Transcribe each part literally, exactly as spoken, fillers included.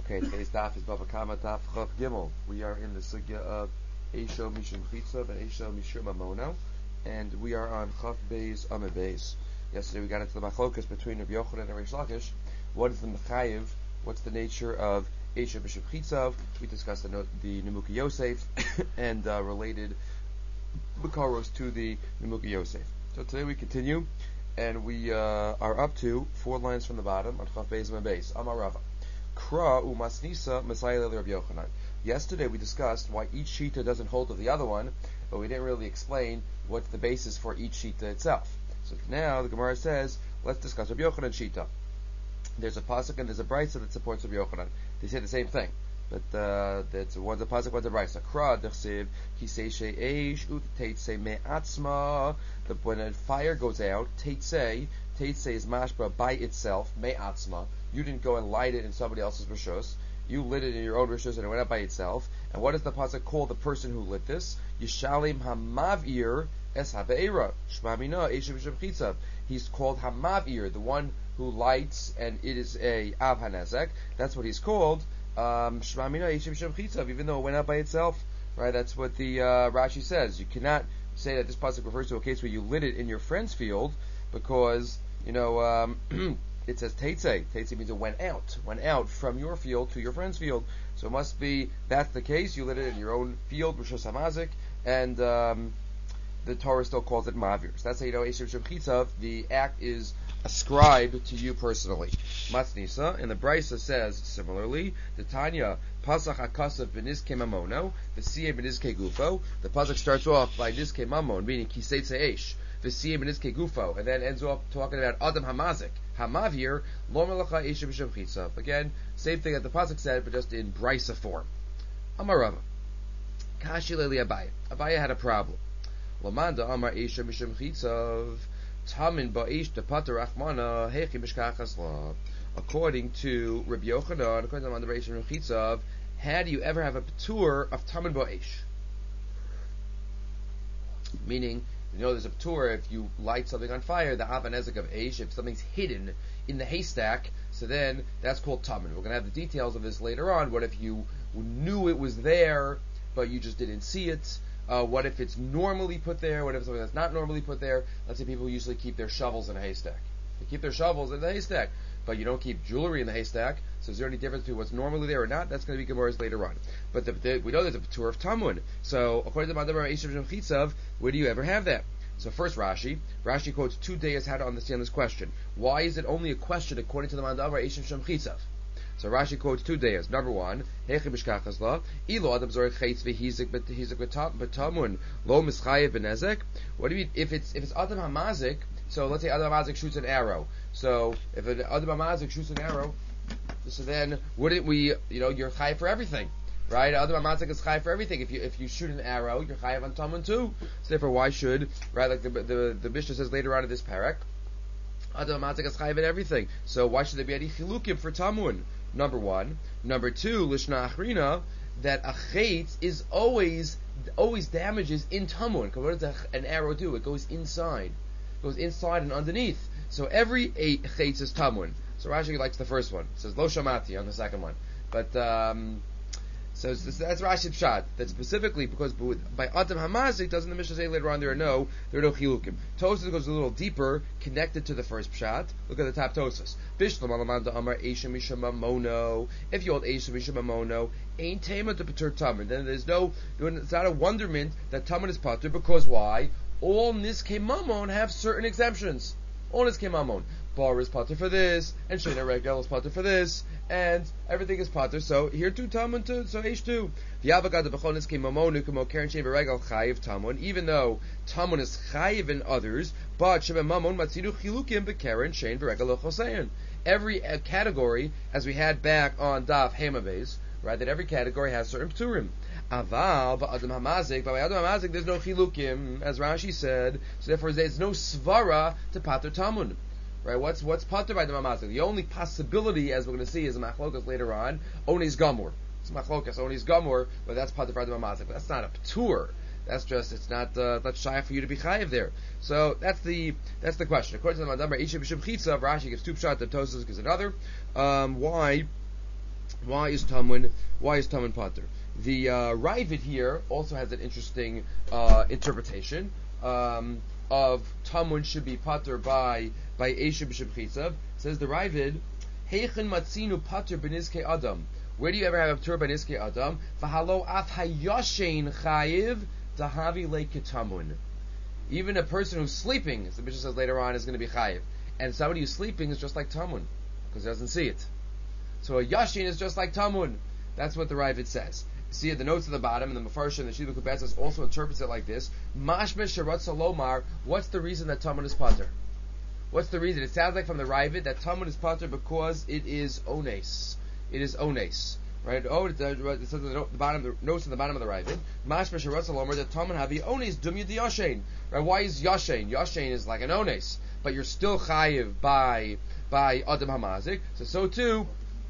Okay, today's daf is Bava Kama Daf Chav Gimel. We are in the sugya of Eisho Mishum Chitzav and Eisho Mishum Mamono, and we are on Chav Beis Amud Beis. Yesterday we got into the machlokas between Rabbi Yochanan and Reish Lakish. What is the mechayiv? What's the nature of Eisho Mishum Chitzav? We discussed the, the Nemuka Yosef and uh, related Bekaros to the Nemuka Yosef. So today we continue, and we uh, are up to four lines from the bottom on Chav Beis Amud Beis. Amar Rava. Kra umasnisa Messiah Rabbi Yochanan. Yesterday we discussed why each shita doesn't hold of the other one, but we didn't really explain what's the basis for each shita itself. So now the Gemara says, let's discuss Rabbi Yochanan shita. There's a pasuk and there's a brisa that supports Rabbi Yochanan. They say the same thing, but uh, that's one's a pasuk, one's a brisa. Kra dechsiv kisei she'eish ut teitzei me'atzma. When a fire goes out, teitzei teitzei is mashba by itself me'atzma. You didn't go and light it in somebody else's rishos. You lit it in your own rishos and it went out by itself. And what does the pasuk call the person who lit this? Yishalim hamavir es habeira shmamina eshav mishum chitzav. He's called hamavir, the one who lights, and it is a av hanezek. That's what he's called. Shmamina eshav mishum chitzav, even though it went out by itself. Right? That's what the uh, Rashi says. You cannot say that this pasuk refers to a case where you lit it in your friend's field, because you know. Um, It says teitzei. Teitzei means it went out, went out from your field to your friend's field. So it must be that's the case. You lit it in your own field, rishos hamazik, and um, the Torah still calls it mavir. So that's how you know Eishav Shem Chitzav. The act is ascribed to you personally. Matznisa, and the Brisa says similarly. The Tanya pasach hakasav b'nizke mamono, the siyeh b'nizke gufo. The pasuk starts off by nizke mamon, meaning kisei eish. The siyeh b'nizke gufo, and then ends off talking about adam hamazik. Hamavir, lo melacha eshav mishum chitzav. Again, same thing that the pasuk said, but just in brisa form. Amar Rava. Kashi leili Abaye. Abaye had a problem. Lamanda amar eshav mishum chitzav. Tamin ba'esh depater achmana hechi mishkachas la. According to Rabbi Yochanan, according to the eshav mishum chitzav, how do you ever have a patur of tamin ba'esh? Meaning, you know, there's a patur if you light something on fire, the avanezek of eish, if something's hidden in the haystack, so then that's called tamin. We're going to have the details of this later on. What if you knew it was there, but you just didn't see it? Uh, what if it's normally put there? What if it's something that's not normally put there? Let's say people usually keep their shovels in a haystack. They keep their shovels in the haystack, but you don't keep jewelry in the haystack. So is there any difference between what's normally there or not? That's going to be Gemara's later on. But the, the, we know there's a patur of tamun. So according to Madamar Eshav Shem Chitzav, where do you ever have that? So first Rashi, Rashi quotes two days how to understand this question. Why is it only a question according to the Madamar Eshav Shem Chitzav? So Rashi quotes two days. Number one, Hechi b'shkachas la, ilo adam zorech chaytz v'hizik v'hizik b'tamun lo mischayev b'nezek. What do you mean if it's if it's adam hamazik? So let's say adam hamazik shoots an arrow. So if an adam hamazik shoots an arrow, so then wouldn't we? You know, you're chayev for everything, right? Adam hamazik is chayev for everything. If you if you shoot an arrow, you're chayev on tamun too. So therefore, why should right? Like the the the Mishnah says later on in this parak, adam hamazik is chayev in everything. So why should there be any chilukim for tamun? Number one. Number two, lishna achrina, that a chayt is always always damages in tamun. Because what does an arrow do? It goes inside. It goes inside and underneath. So every eight chayt is tamun. So Rashi likes the first one. It says lo shamati on the second one. But um, so it's, that's Rashi's pshat. That specifically because by adam hamazik doesn't the Mishnah say later on there are no there are no chilukim. Tosas goes a little deeper, connected to the first pshat. Look at the top Tosas. Bishlam alamanda amar eisha misham mamono. If you hold eisha misham mamono, ain't tema to patur tamin. Then there's no. It's not a wonderment that tamin is patur, because why? All niskei mamon have certain exemptions. All niskei mamon. Bar is patur for this, and shena regel is patur for this, and everything is patur. So here too tamun too. So H two. V'yavagad bechonis came mamonu kamo karen shena regel chayiv tamun. Even though tamun is chayiv in others, but sheba mamon matzidu chilukim bekaren shena regel chosein. Every uh, category, as we had back on Daf Hemaves, right? That every category has certain pturim. Aval ba'adam hamazik, but by adam hamazik there's no chilukim, as Rashi said. So therefore there's no svara to patur tamun. Right? What's what's patur by the mamazik? The only possibility, as we're going to see, is a machlokas later on. Onis gamur. It's machlokas onis gamur, but that's patur by the mamazik. But that's not a patur. That's just it's not uh, that's shy for you to be chayiv there. So that's the that's the question. According to the Madamar Eshav Mishum Chitzav, Rashi gives two pshat, the Tosas gives another. Um, why Why is Tamun? Why is Tamun Pater? The uh, Ravid here also has an interesting uh, interpretation um, of Tamun should be Pater by by Esha b'Shebchitzav. Says the Ravid, Heichen matzinu Pater b'Nizkei Adam. Where do you ever have a Pater b'Nizkei Adam? V'halo af hayoshein chayiv dahavi leiketamun. Even a person who's sleeping, as the Mishnah says later on, is going to be chayiv, and somebody who's sleeping is just like Tamun because he doesn't see it. So a yashin is just like Tamun. That's what the Ravid says. See at the notes at the bottom, and the Mefarshim and the Shidduch Kubetzes also interprets it like this: Mashmesh Sharat Salomar. What's the reason that Tamun is pater? What's the reason? It sounds like from the Ravid that Tamun is pater because it is ones. It is ones. Right? Oh, it says at the bottom, the notes at the bottom of the Ravid. Mashmesh Sharat Salomar that Tamun havi ones dumya di yashin. Right? Why is yashin? Yashin is like an ones, but you're still chayiv by by Adam Hamazik. So so too.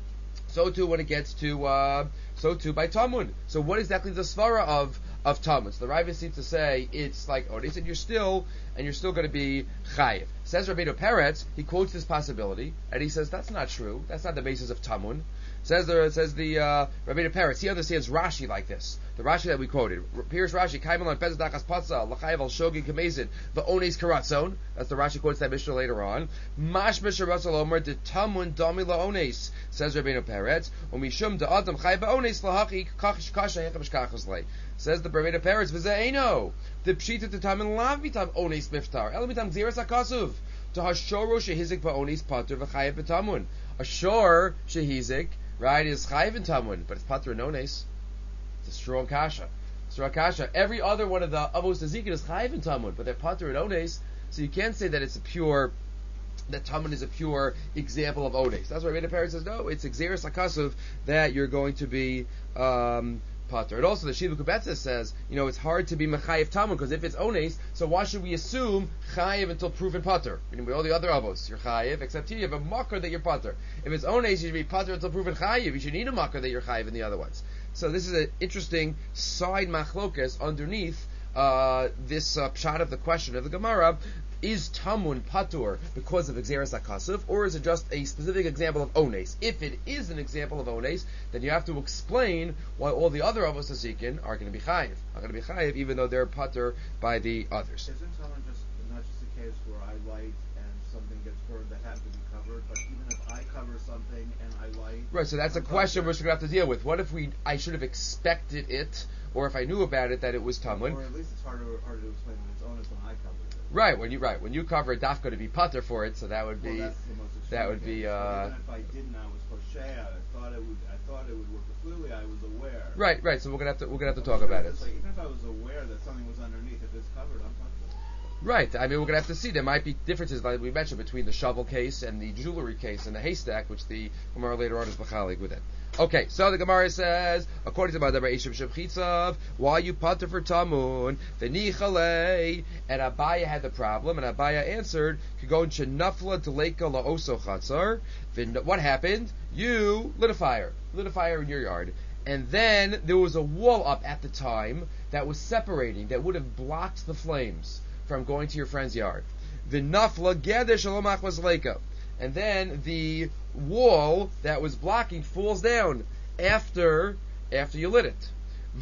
So too when it gets to uh, so too by Tamun. So what exactly is the svara of of Tamun? So the Ravid seems to say it's like oh, they said you're still and you're still going to be chayiv. Says Rabbeinu Peretz, he quotes this possibility and he says that's not true. That's not the basis of Tamun. Says the says the uh, Rabbeinu Peretz. He understands Rashi like this. The Rashi that we quoted. Here's Rashi. Kaimal on Pezdachas Patza Lachayev al Shogi Kamezid Va'ones Karatzon. That's the Rashi quotes that Mishnah later on. Mashmesh Ratzal Omer de Tamun Dami Laones. Says Rabbeinu Peretz. Umishum de Adam Chayev Va'ones Lahachi Kachish Kasha Hechamish Kachasle. Says the Rabbeinu Peretz. V'zeino the Pshita to Tamun Lav Mitam Ones Miftar El Mitam Gzeres Akasuv to Hashoro Shehizik Va'ones Pater V'Chayev B'Tamun. Ashor Shehizik. Right, is chayiv in Tamun, but it's pater and ones. It's a strong kasha. Strong kasha. Every other one of the avos Ezekiel is chayiv in Tamun, but they're pater and ones. So you can't say that it's a pure, that Tamun is a pure example of ones. That's why Rabbeinu Peretz says no. It's exeris akasuv that you're going to be um, pater. And also the Shidduch Kubetzes says, you know, it's hard to be mechayiv Tamun because if it's ones, so why should we assume chayiv until proven pater? Meaning with all the other avos, you're chayiv, except here you have a makar that you're pater. If it's ones, you should be pater until proven chayiv. You should need a makar that you're chayiv in the other ones. So this is an interesting side machlokas underneath uh, this uh, pshat of the question of the Gemara. Is Tamun patur because of Xeris HaKasuv, or is it just a specific example of ones? If it is an example of ones, then you have to explain why all the other avos hasikin are going to be chayiv, are going to be chayiv, even though they're patur by the others. Isn't Tamun just not just a case where I light and something gets burned that has to be covered, but even if I cover something and I light, right? So that's a question we're going to have to deal with. What if we? I should have expected it, or if I knew about it that it was Tamun. Or at least it's harder harder to explain when it's ones when I cover it. Right, when you right when you cover a dafka to be pater for it, so that would be well, that's the most extreme that would case. be. Uh, even if I didn't, I was crochet. I thought it would. I thought it would work. But clearly, I was aware. Right, right. So we're gonna have to we're gonna have to talk Sure, about it. Like, even if I was aware that something was underneath, if it's covered, I'm comfortable. Right. I mean, we're gonna have to see. There might be differences, like we mentioned, between the shovel case and the jewelry case and the haystack, which the Gemara later on is b'chalig with it. Okay, so the Gemara says, according to Madar Eishav Shebchitzav, why you pater for Tamun? V'nichalei, and Abaya had the problem, and Abaya answered, "Kigon shenafla deleka laoso chatzar." What happened? You lit a fire, lit a fire in your yard, and then there was a wall up at the time that was separating, that would have blocked the flames from going to your friend's yard. V'nafla geder shalom achmas leika. And then the wall that was blocking falls down after after you lit it.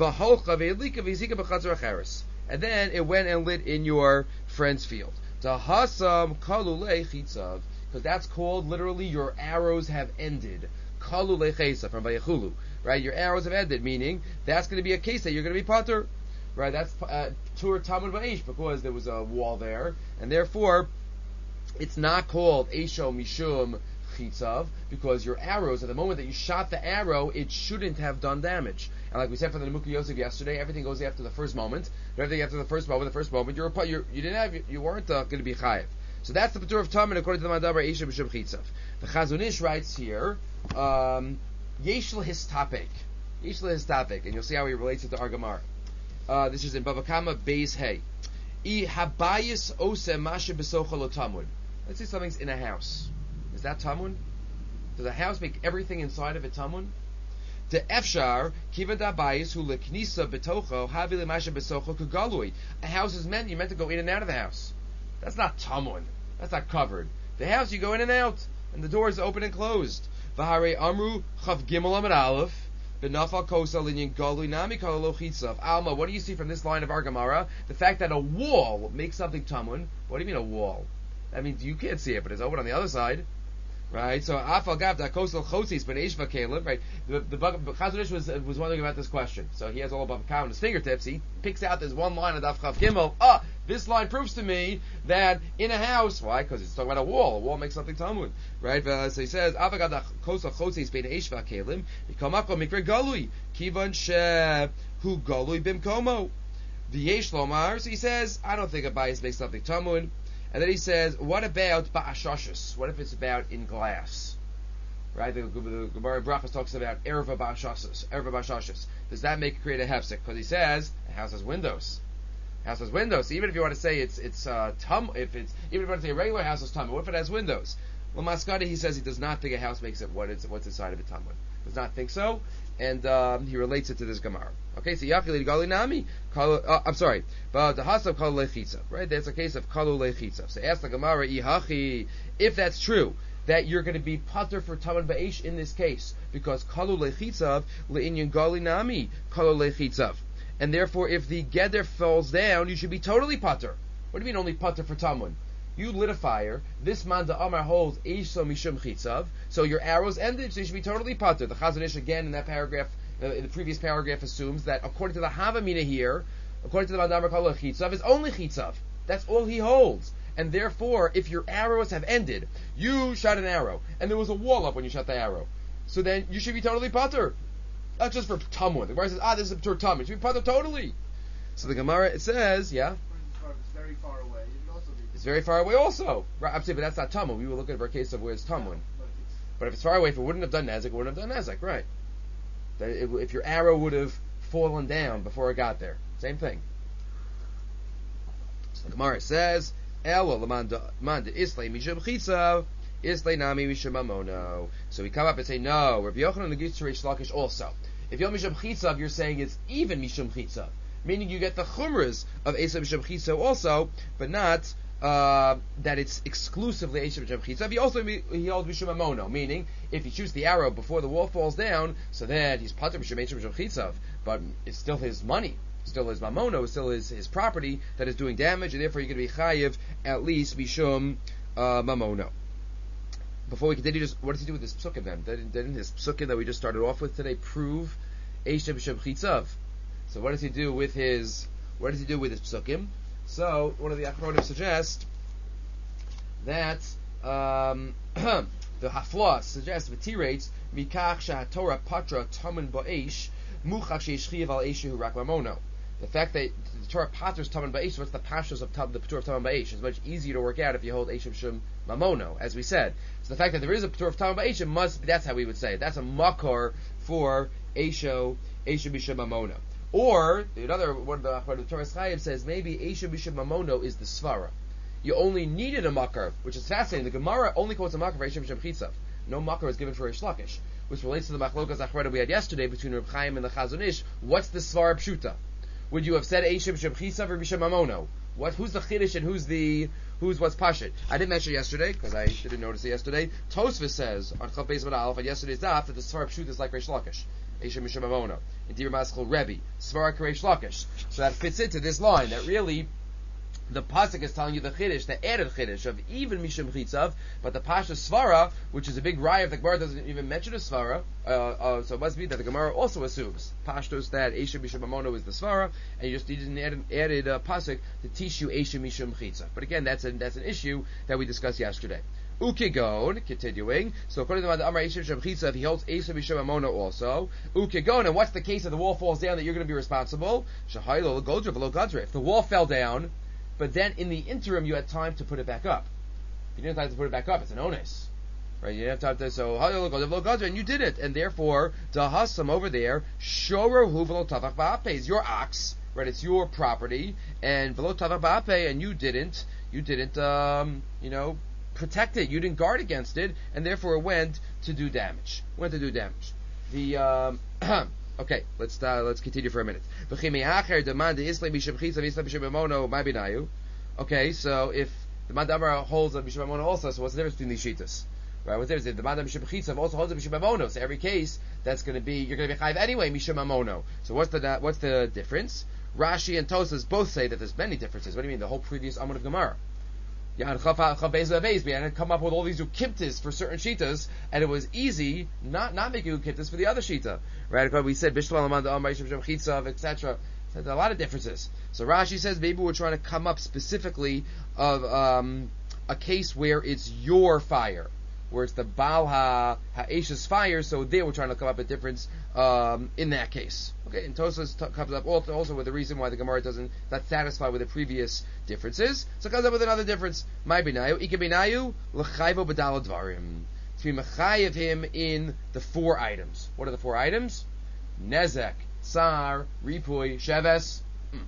And then it went and lit in your friend's field. Because that's called literally your arrows have ended. From Vayechulu. Right? Your arrows have ended, meaning that's going to be a case that you're going to be pater. Right? That's uh, Tur Tamud Va'ish, because there was a wall there, and therefore it's not called Esho Mishum Chitzav, because your arrows, at the moment that you shot the arrow, it shouldn't have done damage. And like we said for the Nemuki Yosef yesterday, everything goes after the first moment. Everything after the first moment, the first moment, you're, you're, you didn't have, you weren't uh, going to be chayiv. So that's the Patur of Tamun according to the Madabar Esho Mishum Chitzav. The Chazon Ish writes here, um, Yesh L'Histapek. Yesh L'Histapek, and you'll see how he relates it to our Gemara. Uh, this is in Bava Kama Beis Hey. I habayis ose mashe besocha lo tamun. Let's say something's in a house. Is that tamun? Does a house make everything inside of it tamun? The efshar kivad habayis hu leknisa betocho havi lemashe besocha kagalui. A house is meant, you're meant to go in and out of the house. That's not tamun. That's not covered. The house, you go in and out, and the door is open and closed. V'harei amru chav gimel amid aleph. B'nafal kosa linyan galui nami kalalo chitzav. Alma, what do you see from this line of our Gemara? The fact that a wall makes something tamun. What do you mean a wall? That means you can't see it, but it's open on the other side. Right, so afal gav da kosel chosis ben eshva kalim. Right, the the Chazon Ish was was wondering about this question. So he has all about cow in his fingertips. He picks out this one line of Daf Chav Gimel. Ah, this line proves to me that in a house, why? Because it's talking about a wall. A wall makes something talmud, right? Uh, so he says afal gav da kosel chosis ben eshva kalim. Bikamako mikra galui kivan she hu galui bimkomo. V'yesh lomar. So he says, I don't think a bias makes something talmud. And then he says, what about ba'ashashus? What if it's about in glass? Right? The Gemara Brachos talks about erva ba'ashashus. Erva ba'ashashus. Does that make it create a hefsek? Because he says a house has windows. A house has windows. So even if you want to say it's it's uh, tum, if it's even if you want to say a regular house is tum, what if it has windows? Well, Maskada, he says he does not think a house makes it what it's what's inside of a tum. Does not think so, and um, he relates it to this Gemara. Okay, so Yachil Gali Nami, uh, I'm sorry, but the Hasav Kalu Lechitzav, right? That's a case of Kalu Lechitzav. So ask the Gemara, Ihachi, if that's true, that you're going to be pater for Taman Ba'esh in this case, because Kalu Lechitzav, Le'inyan Gali Nami, Kalu Lechitzav. And therefore, if the Geder falls down, you should be totally pater. What do you mean only pater for Taman? You lit a fire. This man the Amar holds Eisho Mishum Chitzav. So your arrows ended, so you should be totally pater. The Chazon Ish again in that paragraph, uh, in the previous paragraph, assumes that according to the Havamina here, according to the Mandamar Kala Chitzav, is only Chitzav. That's all he holds. And therefore, if your arrows have ended, you shot an arrow, and there was a wall up when you shot the arrow, so then you should be totally pater. Not just for Tamun. The Gemara says, ah, this is a Ptur Tamun. You should be pater totally. So the Gemara, it says, yeah. It's very far away. It's very far away also. Right, I'm saying, but that's not Tamun. We will look at our case of where it's Tamun. Yeah, but if it's far away, if it wouldn't have done Nezek, it wouldn't have done Nezek, right. That it, if your arrow would have fallen down before it got there. Same thing. So the Gemara says, Elo l'manda islay mishum chitzav, islay nami mishum mamono. So we come up and say, no, Rabbi Yochanan agrees to Reish Lakish also. If you're mishum chitzav, you're saying it's even mishum chitzav. Meaning you get the chumras of Esav mishum chitzav also, but not Uh, that it's exclusively Eishav Mishum Chitzav. He also he holds Mishum Mamono, meaning if he shoots the arrow before the wall falls down, so then he's Pater Mishum Eishav Mishum Chitzav, but it's still his money, still his Mamono, it's still his, his property that is doing damage, and therefore you're going to be Chayiv at least Mishum uh, Mamono. Before we continue, just what does he do with this psukim then? Didn't, didn't his psukim that we just started off with today prove Eishav Mishum Chitzav? So what does he do with his what does he do with his psukim? So, one of the Achronim suggests that um, the Hafla suggests, v'tirates, mikach she'hatorah patra tamen ba'esh, muchach she'eshchiv al eshehu rak mamono. The fact that the Torah paters tamen ba'esh, what's the pashas of tam, the patur of tamen ba'esh? It's much easier to work out if you hold eshev shum mamono, as we said. So the fact that there is a patur of tamen ba'esh, it must, that's how we would say it. That's a makor for eshev, eshev b'shum mamono. Or, another one of the, the Torah Chaim says, maybe Eisha Bishum Mamono is the Svara. You only needed a makar, which is fascinating. The Gemara only quotes a makar for Eisha Bishum Chitzav. No makar is given for Reish Lakish, which relates to the Machlokas Achronim we had yesterday between Reb Chaim and the Chazon Ish. What's the Svara Pshuta? Would you have said Eisha Bishum Chitzav or Bishum Mamono? What? Who's the Chiddush and who's the who's what's Pashit? I didn't mention yesterday because I didn't notice it yesterday. Tosfos says on Chav Beis Aleph on yesterday's daf that the Svara Pshuta is like Reish Lakish. Eisha Mishum Mamono. In Dir Maschel Rebbe. Svara Kareish Lakish. So that fits into this line, that really, the Pasuk is telling you the Chiddush, the added Chiddush of even Mishum Chitzav, but the Pasha Svara, which is a big raya if the Gemara doesn't even mention a Svara, uh, uh, so it must be that the Gemara also assumes, Pashtos, that Eisha Mishum Mamono is the Svara, and you just needed an added, added uh, Pasuk to teach you Eisha Mishum Chitzav. But again, that's, a, that's an issue that we discussed yesterday. Ukigon, continuing. So according to the Amar Eishav Shem Chitzav, he holds Eishav Mishum Mamono also. Ukigon, and what's the case if the wall falls down that you're going to be responsible? Shahaylo Godra V'lo Gadra. If the wall fell down, but then in the interim you had time to put it back up. If you didn't have time to put it back up, it's an onus. Right? You didn't have time to, so Haylo Godra V'lo Gadra, and you did it. And therefore, Dahasam over there, Shoro Hu V'lo Tavach Ba'ape is your ox, right? It's your property, and V'lo Tavach Ba'ape, and you didn't, you didn't, um, you know, protect it. You didn't guard against it, and therefore it went to do damage. Went to do damage. The um, okay, let's uh, let's continue for a minute. Okay, so if the Mandamar holds a Mishum Mamono also, so what's the difference between these shitas? Right? What's there? The madam mishum chitzav also holds it mishum mamono. So every case that's going to be you're going to be chayiv anyway mishum mamono. So what's the what's the difference? Rashi and Tosas both say that there's many differences. What do you mean? The whole previous Amud of Gemara. Yeah, and we had to come up with all these ukiptas for certain shitas, and it was easy not not making ukiptas for the other shita, right? We said bishlam amanda amay shem chitzav, et cetera. So there's a lot of differences. So Rashi says maybe we're trying to come up specifically of um, a case where it's your fire, where it's the Baal ha ha'eshes fire. So there we're trying to come up with a difference um, in that case. Okay, and Tosas t- comes up also with the reason why the Gemara doesn't not satisfied with the previous differences, so it comes up with another difference. My binayu, ike binayu l'chayvo b'dalad dvarim. To be mechayev him in the four items. What are the four items? Nezek, Sar, Ripui, Sheves. Hmm.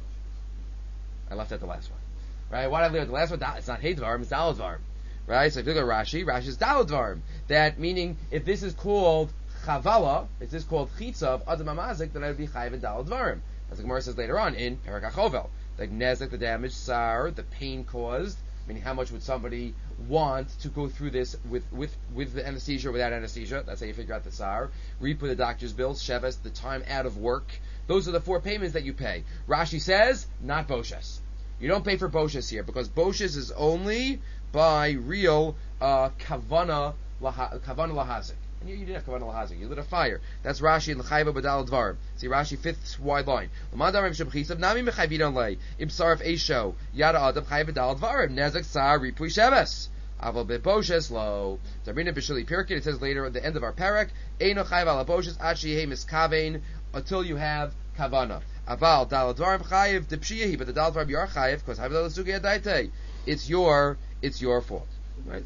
I left out the last one. Right? Why did I leave out the last one? It's not Hey Dvarim, it's Dalad Dvarim. Right? So if you look at Rashi, Rashi is Dalad Dvarim. That meaning, if this is called Chavala, if this is called Chitzav, Adam Amazik, then I would be Chayiv and Dalad Dvarim. As the Gemara says later on in Perak HaChovel. Like Nezek, the damage, Sar, the pain caused, meaning how much would somebody want to go through this with, with, with the anesthesia or without anesthesia. That's how you figure out the Sar. Repo the doctor's bills, Sheves, the time out of work. Those are the four payments that you pay. Rashi says, not Boshes. You don't pay for Boshes here, because Boshes is only by real uh, Kavana laha, Kavana Lahazik. And you, you didn't have Kavana Lahazik, you lit a fire. That's Rashi in L'chayva B'dal Dvarim. See Rashi, fifth wide line. L'madar Reb Shemchisav, Nami Mechayvidon Lei, Im Sarf Eisho, Yada Adam Chayv B'dal Dvarim, Nezek Sar Ripui Sheves. Aval B'Boshes Lo. Zabrina B'Shili Pirkei, it says later at the end of our parak, Eino Chayv Ala Boshes, Achi Yehei Miskavein, until you have Kavana. Aval Dal Dvarim Chayiv Dipshiyahi, but the Dal Dvarim you are Chayiv, because Chayv Dal Sugi Adaite. It's your, it's your fault. Right?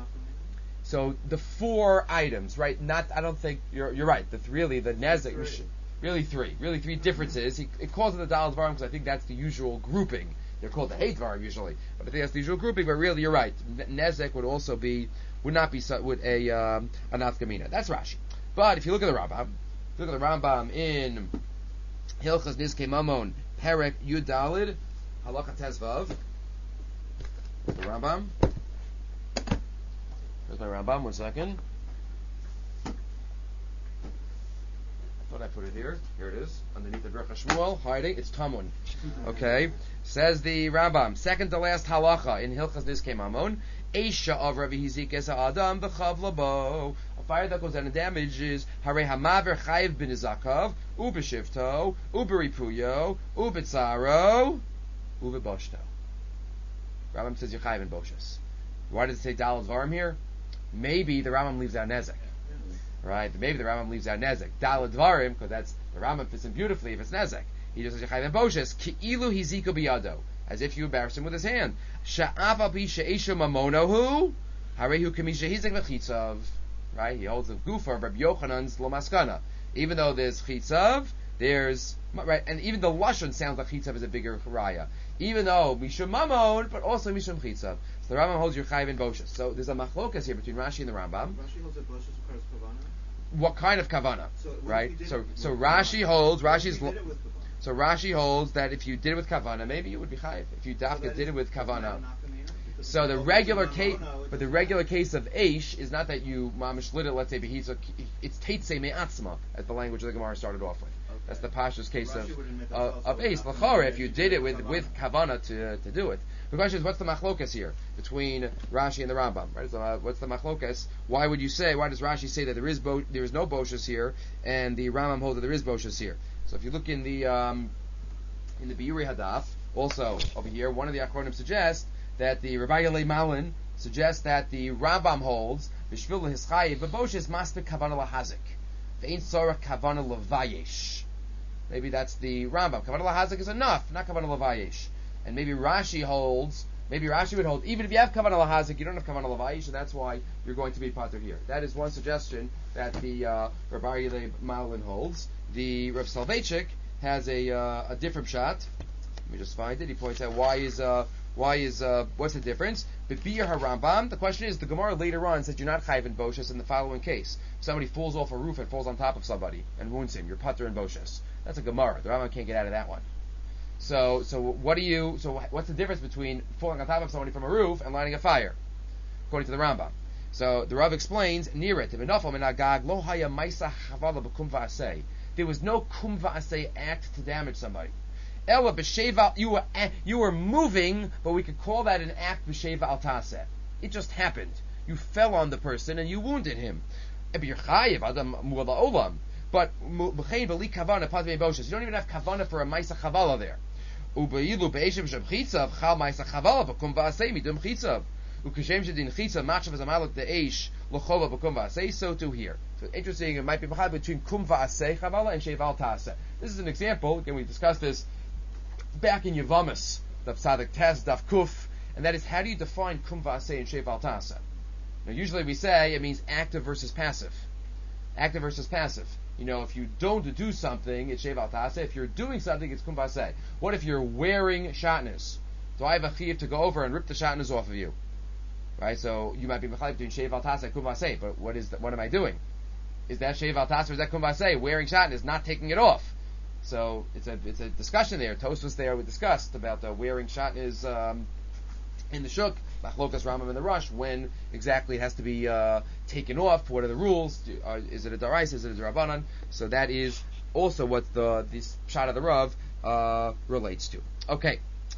So the four items, right? Not, I don't think you're you're right. The really the nezek, really three, really three differences. He it calls it the Dal Dvarim because I think that's the usual grouping. They're called the Hey Dvarim usually, but I think that's the usual grouping. But really, you're right. Nezek would also be would not be would a um, a nafkamina. That's Rashi. But if you look at the Rambam, if you look at the Rambam in Hilchas Nizkei Mamon Perek Yud Dalid Halacha Tezvav, the Rambam. There's my Rambam, one second. I thought I put it here. Here it is, underneath the Drech HaShmuel, hiding. It's Tamun. Okay. Says the Rambam, second to last halacha in Hilchas Nizkei Mamon, Eisha of Rav Hizikes Adam b'chav labo. A fire that goes down and damages Harei Hamaver Chayiv b'nizakav, u'b'shivto, u'b'ripuyo, u'b'tzaro, u'b'boshto. Rambam says you're Chayiv in Boshes. Why does it say Dalad Dvarim here? Maybe the Rambam leaves out Nezek. Right? Maybe the Rambam leaves out Nezek. Dalad Dvarim, because that's the Rambam fits in beautifully if it's Nezek. He just says Yechayv and Boshes, Ki'ilu hiziko biyado, as if you embarrassed him with his hand. Sha'av pi she'eshu mamonohu, harehu kamisha hizek v'chitzav. Right? He holds the gufa of Rabbi Yochanan's Lomaskana. Even though there's chitzav, there's right, and even the lashon sounds like chitzav is a bigger raya. Even though mishum mamon, but also mishum chitzav. So the Rambam holds your chayiv in Boshes. So there's a machlokas here between Rashi and the Rambam. Rashi holds that Boshes requires kavana. What kind of kavana? So, right? So so Rashi holds Rashi's so Rashi holds that if you did it with kavana, maybe you would be chayiv. If you dafka so did it with kavana. So the regular case, but the regular case of eish is not that you mamish lit it. Let's say behitza, it's teitze me'atzma, as the language of the Gemara started off with. Okay. That's the Pasha's case of uh, of eish. L'chora, if you did it with with kavana to to do it. The question is, what's the machlokas here between Rashi and the Rambam? Right? So, uh, what's the machlokas? Why would you say? Why does Rashi say that there is bo- there is no boshes here, and the Rambam holds that there is boshes here? So if you look in the um, in the Biuri Hadaf, also over here, one of the Achronim suggests that the Rabbi Yelei Malin suggests that the Rambam holds B'shvil Hischayiv B'Boshes Maspik Kavana Lahazik Ve'in Tzorach Kavana Lavayesh. Maybe that's the Rambam. Kavana Lahazik is enough, not Kavana Lavayesh. And maybe Rashi holds, maybe Rashi would hold, even if you have Kavana Lahazik, you don't have Kavana Lavayesh, and that's why you're going to be pater here. That is one suggestion that the uh, Rabbi Yelei Malin holds. The Rav Soloveitchik has a uh, a different shot. Let me just find it. He points out why is uh, why is uh, what's the difference? B'biyah harambam. The question is, the Gemara later on says you're not chayiv in boshes in the following case: if somebody falls off a roof and falls on top of somebody and wounds him, you're pater in boshes. That's a Gemara. The Rambam can't get out of that one. So so what do you? So what's the difference between falling on top of somebody from a roof and lighting a fire? According to the Rambam, So the Rav explains, near it, there was no kum va'aseh act to damage somebody. Ella b'sheva, you were you were moving, but we could call that an act b'sheva al taseh. It just happened. You fell on the person and you wounded him. But you don't even have kavana for a ma'isa chavala there. So too here. So interesting, it might be between kum va'aseh chavala and sheval taseh. This is an example. Again, we discussed this back in Yavamis, Daf Tzadik Tes, Daf Kuf, and that is, how do you define kum va'aseh and sheval taseh? Now, usually we say it means active versus passive. Active versus passive. You know, if you don't do something, it's sheval taseh. If you're doing something, it's kum va'aseh. What if you're wearing shatnez? Do I have a chiyuv to go over and rip the shatnez off of you? Right? So you might be mechalek between sheval taseh and kum va'aseh, but what is the, what am I doing? Is that sheval taseh or is that kum va'aseh? Wearing shatnez, not taking it off. So it's a it's a discussion there. Tos was there. We discussed about uh, wearing shatnez um, in the shuk, machlokas Rambam in the rush. When exactly it has to be uh, taken off? What are the rules? Do, uh, is it a darais? Is it a darabanan? So that is also what the this shot of the Rav uh, relates to. Okay,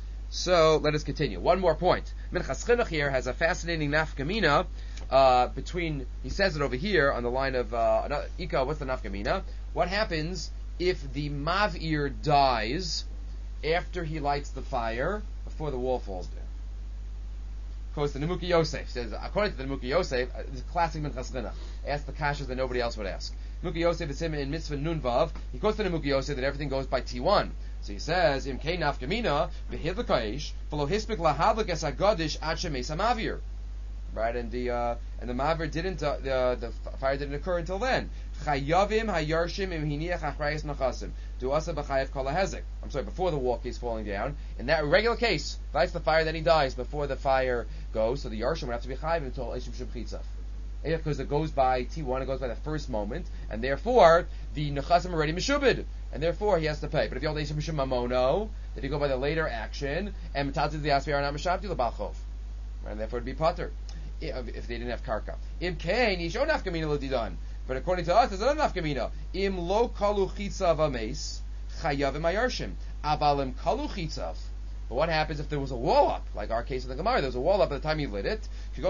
so let us continue. One more point. Minchas Chinuch here has a fascinating nafkamina uh, between. He says it over here on the line of uh, Ika. What's the nafkamina? What happens if the mav'ir dies after he lights the fire before the wall falls down? Of course, the Nemuki Yosef says, according to the Nemuki Yosef, uh, it's a classic Minchas Chinuch. Ask the kashas that nobody else would ask. Nemuki Yosef is him in Mitzvah Nun Vav. He quotes the Nemuki Yosef that everything goes by T one. So he says, Im kei nafkamina v'hid l'kaish v'lo hispik lahadlik es hagadish ad shemes hamavir. Right, and the uh, and the mavir didn't uh, the the fire didn't occur until then. Chayavim hayarshim im hiniach achrayis nachasim. Do asa b'chayav kol hezek. I'm sorry, before the wall is falling down. In that regular case, lights the fire, then he dies before the fire goes. So the yarshim would have to be chayav until Eishim Shebchitzaf. Because it goes by T one, it goes by the first moment, and therefore the nechasim are already meshubed, and therefore he has to pay. But if you hold Eishim Shemamono, then you go by the later action, and metatzid the asvi are not meshabdi lebalchov, and therefore it'd be potter if they didn't have karka. Im kain yishon nafkamina l'didan. But according to us, there's another nafkamina. Im lo kalu chitzav ames chayav imayarshim abalim kalu chitzav. But what happens if there was a wall up, like our case in the Gemara? There was a wall up at the time he lit it.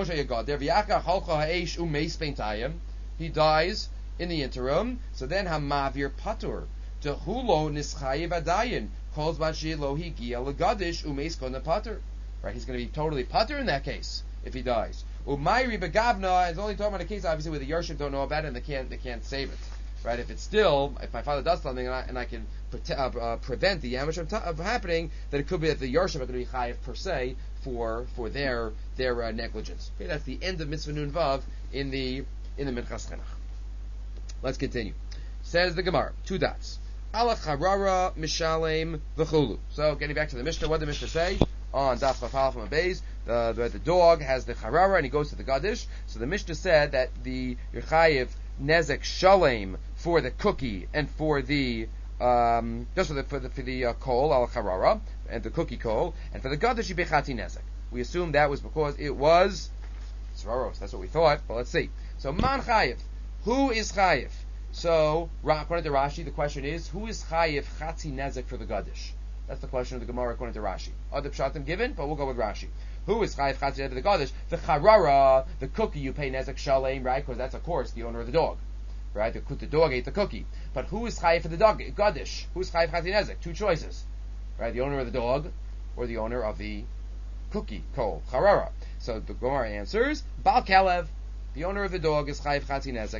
He dies in the interim. So then hamavir patur dehulo nischayev adayin calls bashi lo higia legadish umeis kona patur. Right, he's going to be totally patur in that case if he dies. Umayri begavna is only talking about a case obviously where the yarshim don't know about it and they can't they can't save it. Right, if it's still, if my father does something and I, and I can pre- uh, uh, prevent the damage of, t- of happening, then it could be that the Yarshim are going to be chayiv per se for for their their uh, negligence. Okay, that's the end of Mitzvah Nun Vav in the in the Minchas Chinuch. Let's continue. Says the Gemara, two dots. Ala charara mishalem v'chulu. So getting back to the Mishnah, what did the Mishnah say on Daf Chafal from Abayz? The, the the dog has the charara and he goes to the Gadish. So the Mishnah said that the Yerchayiv nezek shalem for the cookie and for the um, just for the for the, for the uh, kol al charara and the cookie kol, and for the gadish bechati nezek. We assume that was because it was tzvaros. That's what we thought. But let's see. So man chayiv, who is chayiv? So according to Rashi, the question is, who is chayiv chati nezek for the gadish? That's the question of the Gemara according to Rashi. Other pshatim given, but we'll go with Rashi. Who is chayiv chati nezek for the gadish? The charara, the cookie, you pay nezek shalem, right? Because that's of course the owner of the dog. Right, the, the dog ate the cookie. But who is chayiv for the dog? Gadish. Who is chayiv chati nezek? Two choices. Right, the owner of the dog or the owner of the cookie, kol, charara. So the Gemara answers, Bal Kelev, the owner of the dog is chayiv chati nezek.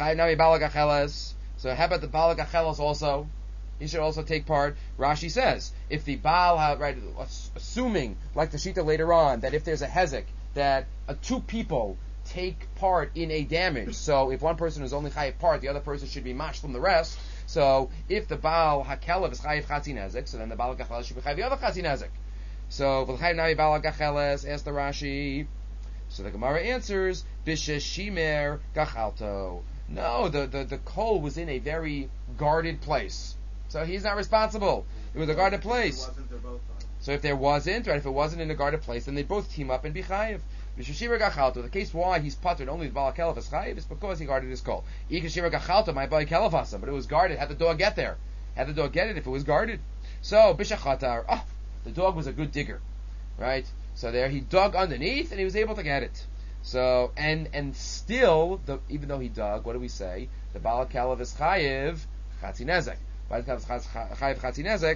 So how about the Baal Gacheles also? He should also take part. Rashi says, if the Baal, right, assuming, like the Shita later on, that if there's a hezek, that uh, two people take part in a damage. So if one person is only chayiv part, the other person should be mash from the rest. So if the Baal Hakelev is chayiv chati nezek, so then the Baal Gacheles should be chayiv the other chati nezek. So v'l'chayiv nami Baal Gacheles, asked the Rashi. So the Gemara answers, B'sheshimer Gachalto. No, the, the, the coal was in a very guarded place. So he's not responsible. It was a guarded place. So if there wasn't, right, if it wasn't in a guarded place, then they both team up and be chayiv. Mishashira Gachalto, the case why he's puttered only the Bala Kelef is chayiv is because he guarded his kol. Ikashira Gachalto, my boy Kelefasa, but it was guarded. Had the dog get there? Had the dog get it if it was guarded? So, Bishachatar, oh, the dog was a good digger, right? So there he dug underneath and he was able to get it. So, and and still, the, even though he dug, what do we say? The Bala Kelef is chayiv Chatzi Nezek. Bala Kelef is chayiv Chatzi Nezek.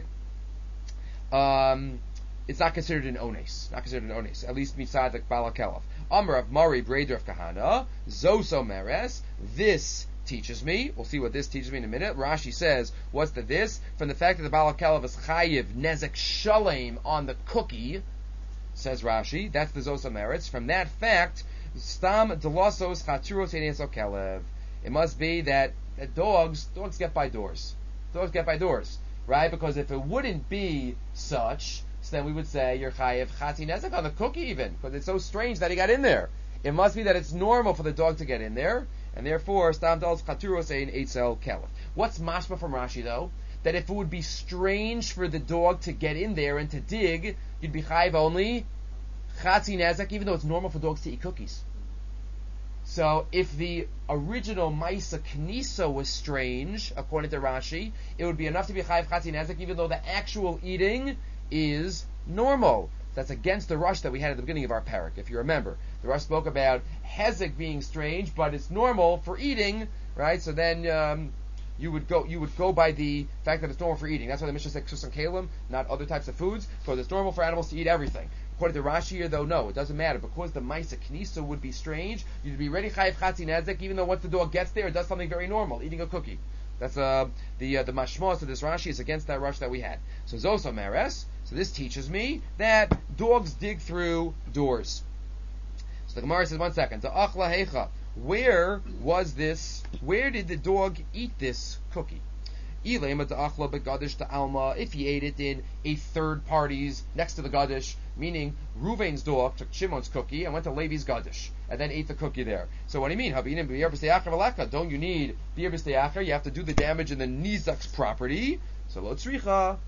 Um, it's not considered an ones. Not considered an ones. At least beside the Bala Kelef. Amr of Mari Breder of Kahana. Zoso Meres. This teaches me. We'll see what this teaches me in a minute. Rashi says, what's the this? From the fact that the Bala Kelef is chayiv nezek shalem on the cookie, says Rashi, that's the Zosa Meretz. From that fact, stam delasos chaturos eneso kelev. It must be that, that dogs, dogs get by doors. Dogs get by doors. Right? Because if it wouldn't be such, so then we would say you're chayiv chati nezek on the cookie even, because it's so strange that he got in there. It must be that it's normal for the dog to get in there, and therefore stam dals chaturos ein eitzel kelev. What's mashma from Rashi though? That if it would be strange for the dog to get in there and to dig, you'd be chayiv only chati nezek, even though it's normal for dogs to eat cookies. So if the original Maisa Knisa was strange, according to Rashi, it would be enough to be Chayiv Chatzi Nezek, even though the actual eating is normal. That's against the rush that we had at the beginning of our parak, if you remember. The rush spoke about Hezek being strange, but it's normal for eating, right? So then um, you would go you would go by the fact that it's normal for eating. That's why the Mishnah said Ksus and Kalim, not other types of foods, because it's normal for animals to eat everything. According to Rashi here, though, no, it doesn't matter. Because the Maisa Knisa would be strange, you'd be ready Chayiv Chatzi Nezek, even though once the dog gets there, it does something very normal, eating a cookie. That's uh, the uh, the mashmos of this Rashi is against that rush that we had. So Zosa Meres, so this teaches me that dogs dig through doors. So the Gemara says, one second, to Achla Hecha, where was this, where did the dog eat this cookie? If he ate it in a third party's next to the Gadish, meaning Ruvain's dog took Shimon's cookie and went to Levi's Gadish and then ate the cookie there. So what do you mean? Don't you need Bir B'Steyacher? You have to do the damage in the Nizak's property. So Lo Tzricha.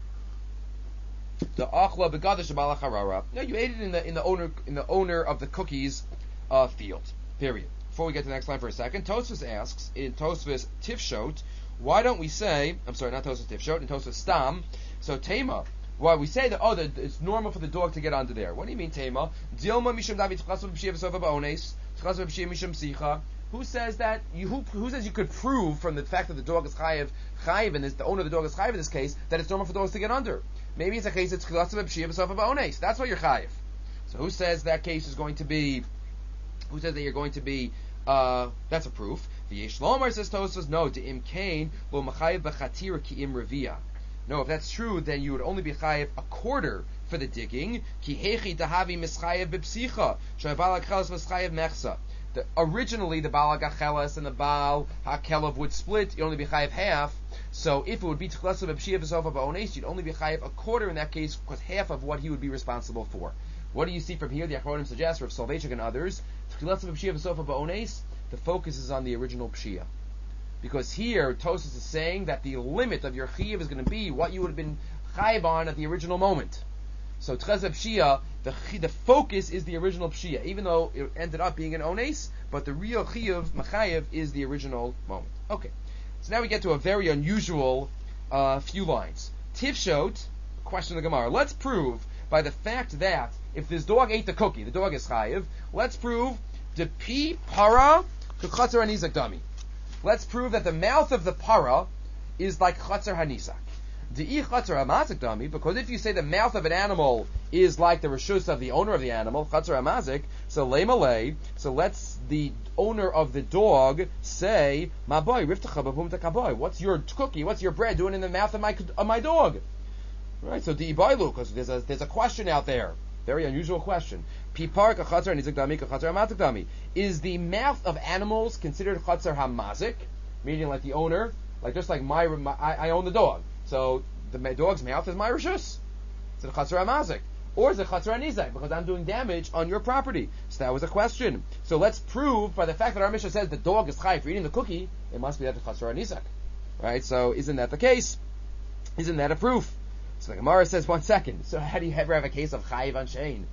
The Achla Begadish Balacharara. No, you ate it in the in the owner in the owner of the cookie's uh, field. Period. Before we get to the next line for a second, Tosfos asks in Tosfos Tifshot, why don't we say, I'm sorry, not Tosfos Tifshot, in Tosfos Stam, so Tema, why we say that, oh, that it's normal for the dog to get onto there. What do you mean, Tema? Dilma Misham David Tchasav B'Shia V'Sofa Ba'ones, Tchasav B'Shia Misham Sicha. Who says that, you, who, who says you could prove from the fact that the dog is chayiv, chayiv, and this, the owner of the dog is chayiv in this case, that it's normal for dogs to get under? Maybe it's a case it's Tchasav B'Shia V'Sofa Ba'ones. That's why you're chayiv. So who says that case is going to be, who says that you're going to be, uh, that's a proof. V'yesh Lomar says Tosfos, no, De'im Kain, Lo Machayiv B'Chatira Ki'im Revia. No, if that's true, then you would only be chayiv a quarter for the digging. Ki hechi tahavi mischayiv b'psicha. Sh'abal ha'chelas mischayiv mechsa. Originally, the Baal ha'gachelas and the Baal ha'kelev would split. You'd only be chayiv half. So if it would be t'chlesa b'pshia v'sofa ba'ones, you'd only be chayiv a quarter in that case, because half of what he would be responsible for. What do you see from here? The Achronim suggest, Rav Soloveitchik and others, t'chlesa b'pshia v'sofa ba'ones, the focus is on the original pshia. Because here, Tosfos is saying that the limit of your chiyuv is going to be what you would have been chayiv on at the original moment. So Tchezeb Pshia, the the focus is the original Pshia, even though it ended up being an Ones, but the real chiyuv, Machayev, is the original moment. Okay, so now we get to a very unusual uh, few lines. Tifshot, question of the Gemara. Let's prove by the fact that if this dog ate the cookie, the dog is chayiv. Let's prove the pi para k'chatzer hanizak dami. Let's prove that the mouth of the para is like Chatzer Hanisak. De'i Chatzer Hamazik Dami, because if you say the mouth of an animal is like the Rishus of the owner of the animal, Chatzer Hamazik, so lay malay, so let's the owner of the dog say, Ma boy, riftacha b'pum takaboy, what's your cookie, what's your bread doing in the mouth of my of my dog? Right, so De'i Bailu, because there's a, there's a question out there. Very unusual question. Pipar k'chatzer hanizik dami k'chatzer hamazik dami. Is the mouth of animals considered chatzer hamazik, meaning like the owner, like just like my, my I, I own the dog, so the my dog's mouth is my rishus. Is it chatzer hamazik, or is it chatzer hanizak because I'm doing damage on your property? So that was a question. So let's prove by the fact that our Mishnah says the dog is chayiv for eating the cookie, it must be that the chatzer hanizak, right? So isn't that the case? Isn't that a proof? So the Gemara says, one second. So how do you ever have a case of chayiv on shein?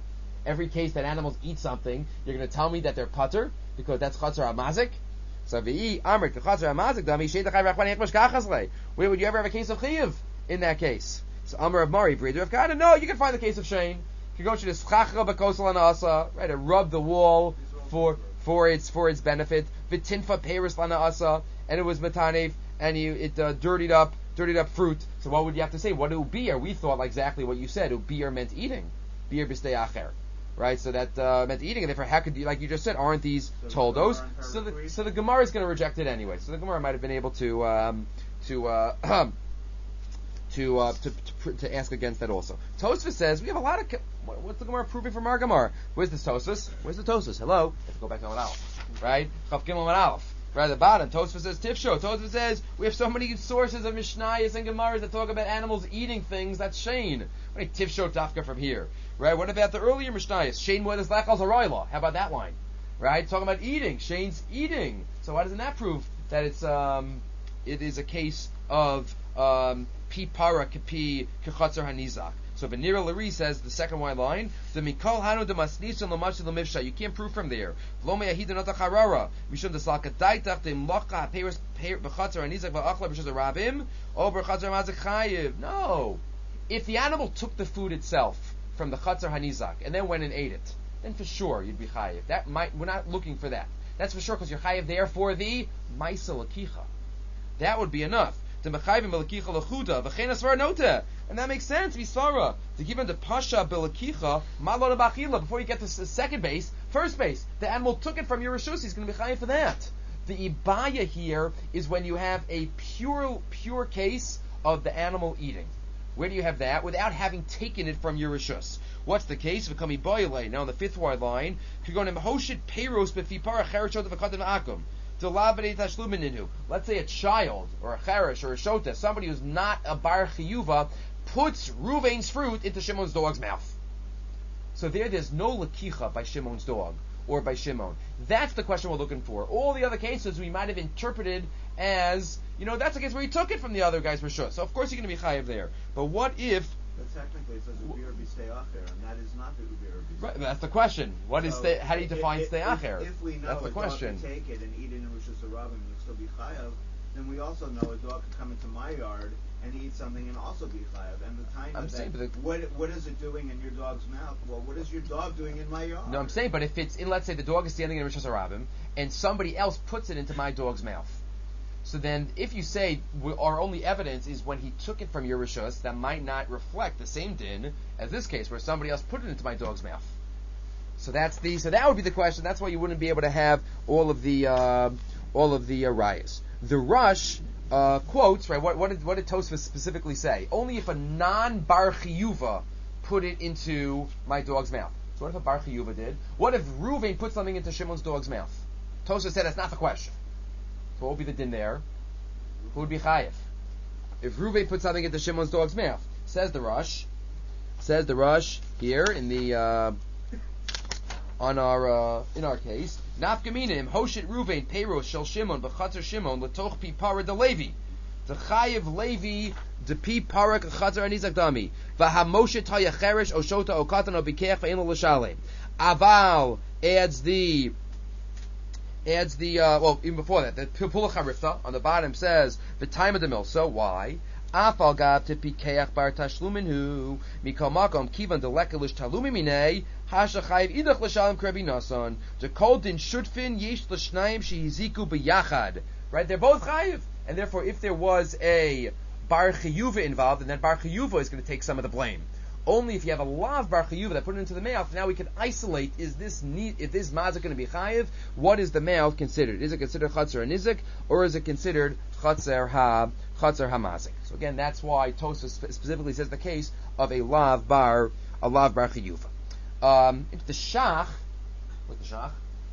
every case that animals eat something, you're going to tell me that they're pater because that's chatzar hamazik. So v'i amrik the chatzar hamazik dami sheidach rachman yechmash kachasle. Where would you ever have a case of chiyuv in that case? So amar of Mari breeder of Kana. No, you can find the case of Shane. You go to the schachra b'kosel anasa, right? It rubbed the wall for for its for its benefit. V'tinfa peris lana asa, and it was metanev, and you it uh, dirtied up dirtied up fruit. So what would you have to say? What do beer? We thought like exactly what you said. Beer meant eating. Beer b'stei acher. Right, so that uh, meant eating, and therefore, how could you, like you just said, aren't these so toldos? So the so the Gemara is going to reject it anyway. So the Gemara might have been able to um, to uh, to, uh, to to to ask against that also. Tosfos says we have a lot of. What's the Gemara proving from our Gemara? Where's this Tosfos? Where's the Tosfos? Hello, let's go back to Amud Aleph, right? Chav Gimel Amud Aleph. Right at the bottom, Tosfos says Tifsho. Tosfos says we have so many sources of Mishnayos and Gemaras that talk about animals eating things. That's Shane. What Tifsho Dafka from here? Right? What about the earlier Mishnayos? Shane Moedas Lachal Zaroila. How about that line? Right? Talking about eating. Shane's eating. So why doesn't that prove that it's um it is a case of um pi para kapi kechatzer hanizak? So Benira Lari says the second white line, the mikol hanu de masnisun l'mashil l'mivsha. You can't prove from there. V'lo me'ahid anotah charara mishum desalka daitach de mlacha peres b'chatzer hanizak v'achla b'shuz rabim o b'chatzer mazik chayiv. No, if the animal took the food itself from the chatzer hanizak and then went and ate it, then for sure you'd be chayiv. That might we're not looking for that. That's for sure because you're chayiv there for the ma'isa lakicha. That would be enough. And that makes sense. Misvara to give him the pasha belakicha malona bachila before you get to the second base, first base. The animal took it from your rishus. He's going to be chayiv for that. The ibaya here is when you have a pure, pure case of the animal eating. Where do you have that without having taken it from your rishus? What's the case? Now in the fifth wide line, hoshit peiros befipara cherishot v'katan akum. Let's say a child or a cherish or a shota, somebody who's not a bar chiyuva, puts Ruvain's fruit into Shimon's dog's mouth. So there, there's no lakicha by Shimon's dog or by Shimon. That's the question we're looking for. All the other cases we might have interpreted as, you know, that's the case where he took it from the other guy's rishus. So of course you're going to be chayiv there. But what if? But technically it says ubir b'stei acher, and that is not the ubir b'stei. Right, that's the question. What so is stay, how do you define stei acher? If, if we know that's the a question. dog can take it and eat it in rishus harabim and still be chayav, then we also know a dog can come into my yard and eat something and also be chayav. And the time I'm that, saying, but the, what what is it doing in your dog's mouth? Well, what is your dog doing in my yard? No, I'm saying, but if it's in, let's say the dog is standing in rishus harabim and somebody else puts it into my dog's mouth. So then, if you say our only evidence is when he took it from your rishus, that might not reflect the same din as this case, where somebody else put it into my dog's mouth. So that's the. So that would be the question. That's why you wouldn't be able to have all of the uh, all of the uh, rayas. The Rush uh, quotes right. What, what did what did Tosfos specifically say? Only if a non-bar chiyuva put it into my dog's mouth. So what if a bar chiyuva did? What if Ruvain put something into Shimon's dog's mouth? Tosfos said that's not the question. So what would be the din there? Who would be chayiv? If Ruvain put something into Shimon's dog's mouth, says the Rush, says the Rush here in the uh, on our uh, in our case, nafkaminim hoshit Ruvain peiros shel Shimon b'chatzer Shimon letoch pi para de Levi, the chayiv Levi de pi para k'chatzer anizak dami v'hamoshet hayacheresh oshota okatan obikeach v'in l'shalem. Aval adds the Adds the, uh, well, even before that, the Pulach HaRifta on the bottom says, the time of the mill. So why? Afal gav te pikeach bar tashluminhu, mikal makom kivan delekelish talumiminei, hasha chayiv idach l'shalem krebi nason, de kol din shutfin yesh l'shnayim shehiziku b'yachad. Right? They're both chayiv. And therefore, if there was a bar chiyuva involved, then that bar chiyuva is going to take some of the blame. Only if you have a lav bar chiyuva that put it into the mouth, now we can isolate, is this need, if this mazik going to be chayiv, what is the mouth considered? Is it considered chatzer nizik, or is it considered chatzer ha, chatzer hamazik? So again, that's why Tosfos specifically says the case of a lav bar, a lav bar chiyuva. Um, the shach, what the shach?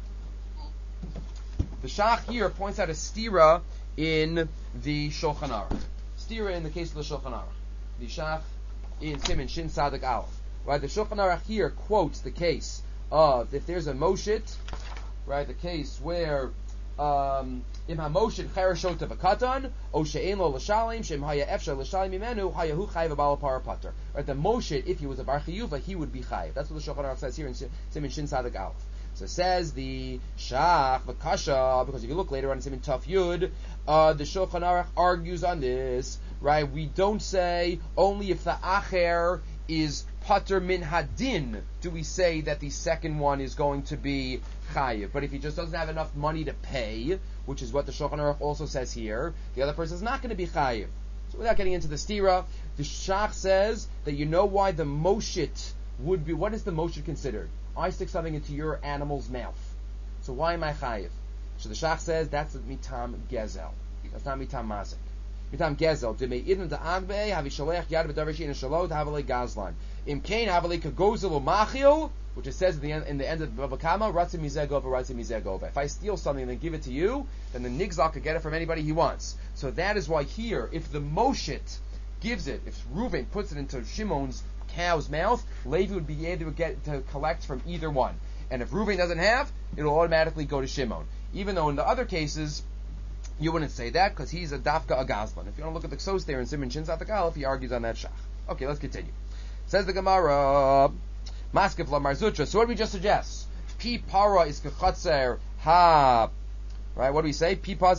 The shach here points out a stira in the Shulchan Aruch. Stira in the case of the Shulchan Aruch. The shach in Siman Shin Sadik Aleph. Right, the Shulchan Aruch here quotes the case of if there's a moshit, right, the case where um, im hamoshin chereshota v'katan, o she'en lo l'shalim, shem haya efshar l'shalim imenu, haya hu chayiv b'al par pater. Right, the moshit, if he was a bar chiyuva, he would be chayiv. That's what the Shulchan Aruch says here in Siman Shin Sadik Aleph. So it says the shach v'kasha, because if you look later on in Siman Taf Yud, uh, the Shulchan Aruch argues on this. Right, we don't say only if the acher is pater min hadin do we say that the second one is going to be chayiv. But if he just doesn't have enough money to pay, which is what the Shulchan Aruch also says here, the other person is not going to be chayiv. So without getting into the stira, the shach says that you know why the moshit would be. What is the moshit considered? I stick something into your animal's mouth. So why am I chayiv? So the shach says that's mitam gezel. That's not mitam mazik. Mitam gezel de meidin de agbe have shalech yad b'davar shein shalot havale gazlan im kain havale kagozel umachil, which it says in the end, in the end of the Bava Kama, ratzim mizeh gova, ratzim mizeh gova. If I steal something and then give it to you, then the nigzal could get it from anybody he wants. So that is why here, if the moshit gives it, if Reuven puts it into Shimon's cow's mouth, Levi would be able to get to collect from either one. And if Reuven doesn't have, it'll automatically go to Shimon. Even though in the other cases, you wouldn't say that because he's a dafka a gazlan. If you want to look at the Ksos there in Siman Shin Sadik Aleph, he argues on that shach. Okay, let's continue. Says the Gemara, Maskef la Marzutra. So what do we just suggest? Pi para is kechatzer ha. Right? What do we say? Pi para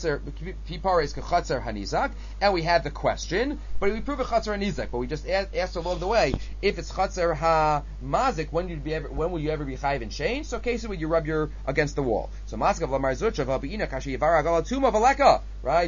is kechatzer hanizak, and we had the question, but we prove a chatzer hanizak. But we just asked, asked along the way, if it's chatzer ha mazik, when you be ever, when will you ever be chayiv and change? So cases where you rub your against the wall. So maskef la Marzutra v'abiina kashi yivara galatuma v'leka. Right?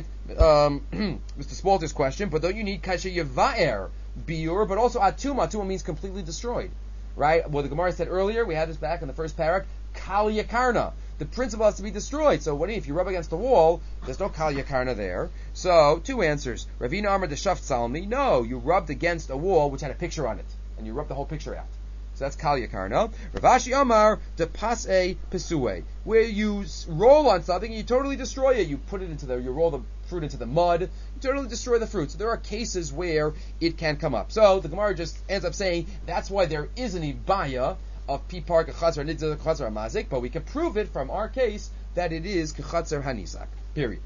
Um, Mister Spalter's question, but don't you need kashi yivaer biur, but also atuma? Atuma means completely destroyed. Right? Well, the Gemara said earlier, we had this back in the first parak, kal yakarna. The principle has to be destroyed. So what if you rub against the wall, there's no kal yakarna there. So, two answers. Ravina Amar Deshaft Salmi, no, you rubbed against a wall which had a picture on it. And you rubbed the whole picture out. So that's kal yakarna. Ravashi Amar de pasei pesue, where you roll on something and you totally destroy it. You put it into the, you roll the fruit into the mud, you totally destroy the fruit. So there are cases where it can come up. So the Gemara just ends up saying that's why there is an ibaya of pipar kechatzer nidzel kechatzer amazik, but we can prove it from our case that it is kechatzer hanizak. Period.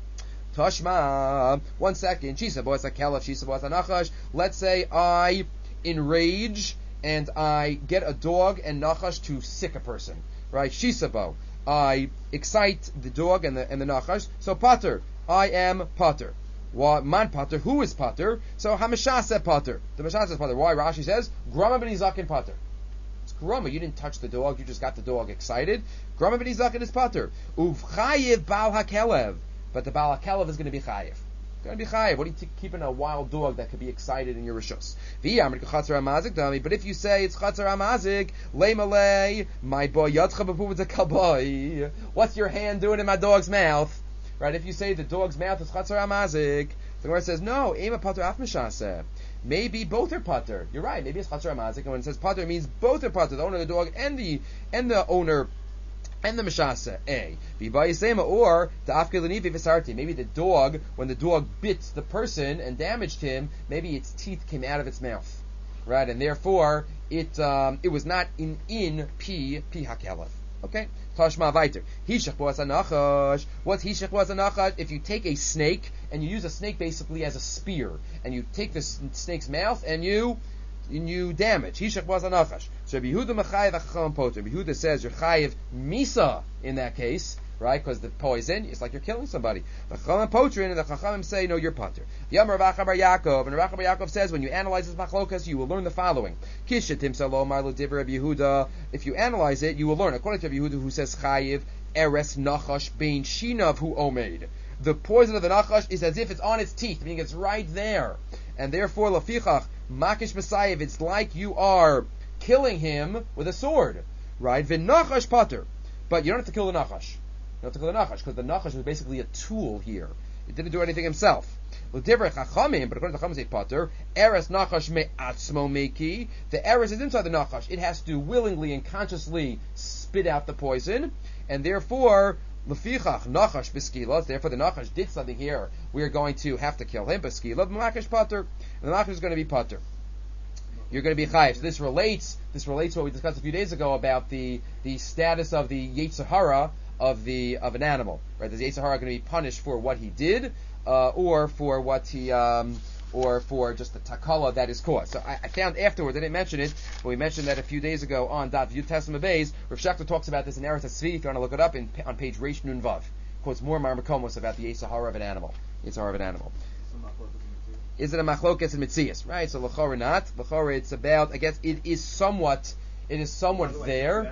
Tashma. One second. Shisa boas akelef. Shisa boas anachash. Let's say I enrage and I get a dog and nachash to sick a person. Right? Shisa bo. I excite the dog and the and the nachash. So pater. I am pater. What man pater? Who is pater? So hamashasa pater. The mashasa is pater. Why? Rashi says grama ben izakin pater. It's grama. You didn't touch the dog. You just got the dog excited. Grama ben izakin is pater. Uvchayiv bal hakelev. But the bal hakelev is going to be chayiv. Going to be chayiv. What are you t- keeping a wild dog that could be excited in your rishos? But if you say it's chatzar amazik, leimalei, my boy yatcha b'puv kalboi. What's your hand doing in my dog's mouth? Right? If you say the dog's mouth is chatzar amazik, the Gemara says no. Ema pater af mishaseh. Maybe both are pater. You're right. Maybe it's chatzar amazik, and when it says pater, it means both are pater. The owner of the dog and the and the owner. And the mishasa, A. Or the afkelaniv visarti. Maybe the dog, when the dog bit the person and damaged him, maybe its teeth came out of its mouth, right? And therefore, it um, it was not in in pi pi hakelev. Okay, tashma vayter. Hishach boas anachash. What's hishach boas anachash? If you take a snake and you use a snake basically as a spear, and you take the snake's mouth and you. And you damage. Hishach was anachash. So Yehuda mechayev achacham poter. Yehuda says you're chayev misa in that case, right? Because the poison is like you're killing somebody. The chacham poter, and the chachamim say no, you're poter. The Amar Rav Acha bar Yaakov, and Rav Acha bar Yaakov says when you analyze this machlokas, you will learn the following: Kishatim salomar l'divrei Rav Yehuda. If you analyze it, you will learn according to Rav Yehuda, who says chayev eres nachash bein shinav hu omeid. The poison of the nachash is as if it's on its teeth, meaning it's right there, and therefore lafichach. Makish Masayev, it's like you are killing him with a sword, right? V'nachash pater, but you don't have to kill the nachash. You don't have to kill the nachash because the nachash was basically a tool here. It didn't do anything himself. L'divrei chachamim, but according to chachamim, say pater. Eres nachash me'atzmo meiki. The eres is inside the nachash. It has to willingly and consciously spit out the poison, and therefore. Lefichach nachash b'skila. Therefore, the nachash did something here. We are going to have to kill him. B'skila b'makish pater. The nachash is going to be pater. You're going to be chayiv. So this relates. This relates to what we discussed a few days ago about the the status of the Yetzer Hara of the of an animal, right? Is the Yetzer Hara going to be punished for what he did, uh, or for what he, um, or for just the takala that is caused? So I, I found afterwards, I didn't mention it, but we mentioned that a few days ago on Daf Yud Tesma Beis. Rav Shechter talks about this in Eretz HaSvi. If you want to look it up, in, on page Reish Nun Vav, quotes more Marmakomos about the Yetzer Hara of an animal. Yetzer Hara of an animal. Is it a machlokas and mitzias, right? So l'chora not, l'chora it's about. I guess it is somewhat, it is somewhat way, there.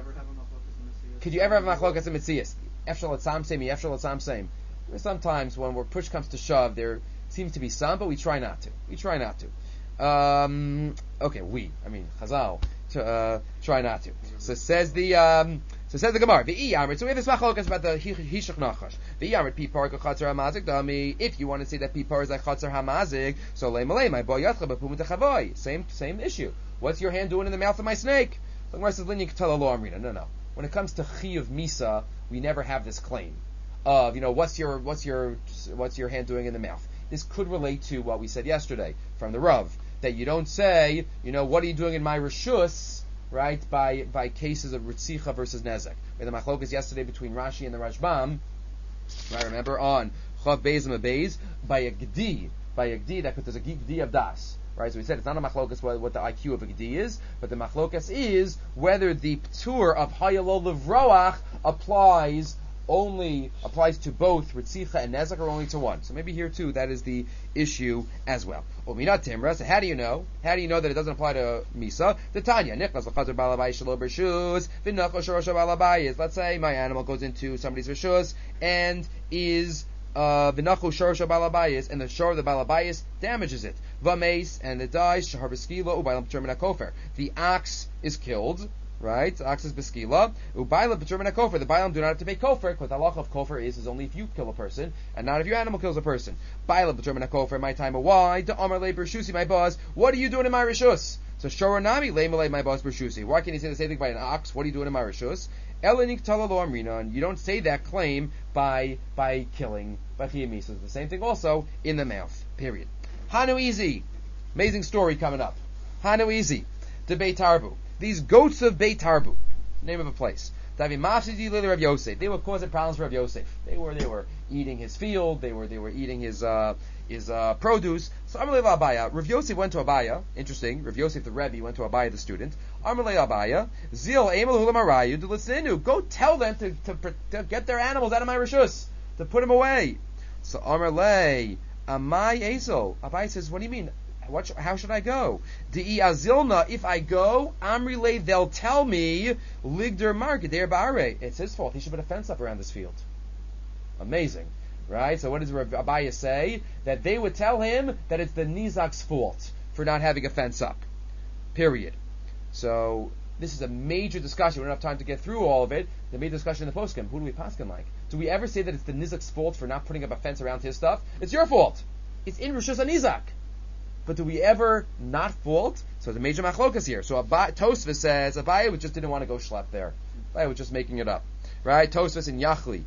Could you ever have a machlokas Could you ever have a machlokas and and mitzias? Efshal etzam same, efshal etzam same. Sometimes when where push comes to shove, there seems to be some, but we try not to. We try not to. Um, okay, we. I mean, Chazal. To, uh, try not to. So says the. Um, So says the Gemara, so we have this machlokas about the hishach nachash. Pipar chatzar hamazik dami. If you want to say that pipar is like chatzar hamazik, so lei malei my boy yatcha b'pum techavoy. Same same issue. What's your hand doing in the mouth of my snake? The Gemara says linyan ketala lo amrina. No, no. When it comes to chiyuv misa, we never have this claim of you know what's your what's your what's your hand doing in the mouth. This could relate to what we said yesterday from the Rav that you don't say you know what are you doing in my rishus. Right, by by cases of Ritzicha versus Nezek. We had the machlokas yesterday between Rashi and the Rashbam. Right, remember on Chav Beis and Beis by a Gdi, by a Gdi that there's a Gdi of Das. Right, so we said it's not a machlokas what, what the I Q of a Gdi is, but the machlokas is whether the ptur of Hayalol Roach applies only applies to both Ritzicha and Nezek or only to one. So maybe here too that is the issue as well. Uminat Timra, so how do you know? How do you know that it doesn't apply to Misa? The Tanya, Nichnas l'chazer balabayis shelo b'rshus, v'nacho shorosha balabayis. Let's say my animal goes into somebody's rishus and is v'nacho shorosha balabayis, and the shor of the balabayis damages it. V'meis, and it dies. Shahar b'skila ubaylam b'termin hakofer. The ox is killed. Right, the ox is beskila. Ubayla b'termin hakofer. The baylam do not have to pay kofer because the halacha of kofer is is only if you kill a person and not if your animal kills a person. Bayla b'termin hakofer. My time of why? To Amar le b'rshusi, my boss. What are you doing in my rishus? So shoranami le malay, my boss b'rshusi. Why can't he say the same thing by an ox? What are you doing in my rishus? Elanik talalo amrinan. You don't say that claim by by killing by chiyami. So it's the same thing also in the mouth. Period. Hanu easy. Amazing story coming up. Hanu easy. Debate Tarbu. These goats of Beit Tarbu, name of a place. They were causing problems for Rav Yosef. They were they were eating his field. They were they were eating his uh, his uh, produce. So Amalei Abaya, Rav Yosef went to Abaya. Interesting. Rav Yosef the Rebbe went to Abaya the student. Amalei Abaya, Zil Emel Hulamarayu Delisinu. Go tell them to, to to get their animals out of my rishus, to put them away. So Amalei Amai Ezel. Abaya says, what do you mean? What sh- how should I go? Di azilna, if I go, Amrile, they'll tell me, Ligder market, there bare. It's his fault. He should put a fence up around this field. Amazing. Right? So what does Rav Abaya say? That they would tell him that it's the Nizak's fault for not having a fence up. Period. So this is a major discussion. We don't have time to get through all of it. The major discussion in the poskim. Who do we paskin like? Do we ever say that it's the Nizak's fault for not putting up a fence around his stuff? It's your fault. It's in Rishus HaNizak. But do we ever not fault? So the major machlokas here. So Abba, Tosfos says Abaye just didn't want to go schlep there. Abaye was just making it up, right? Tosfos in Yachli.